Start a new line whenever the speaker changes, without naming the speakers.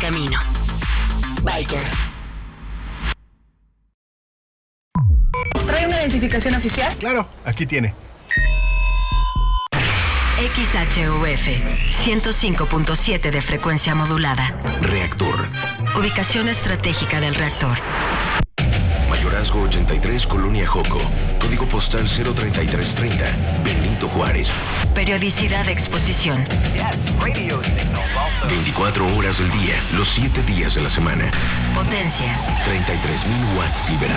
camino. Biker.
¿Trae una identificación oficial?
Claro, aquí tiene.
XHUF 105.7 de frecuencia modulada.
Reactor.
Ubicación estratégica del reactor.
Mayorazgo 83, Colonia Joco. Código postal 03330. Benito Juárez.
Periodicidad de exposición.
24 horas del día, los 7 días de la semana.
Potencia.
33,000 watts liberados.